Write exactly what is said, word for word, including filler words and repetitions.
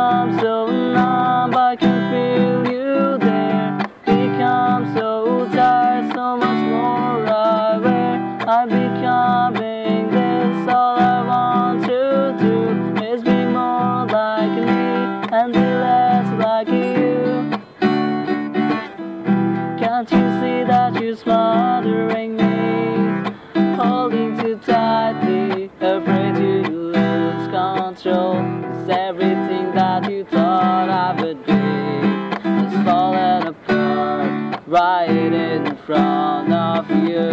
become so numb, I can feel you there. Become so tired, so much more aware. I'm becoming this, all I want to do is be more like me and be less like you. Can't you see that you're smothering me, holding too tightly, afraid you lose control? 'Cause everything that you thought I would be is falling apart right in front of you.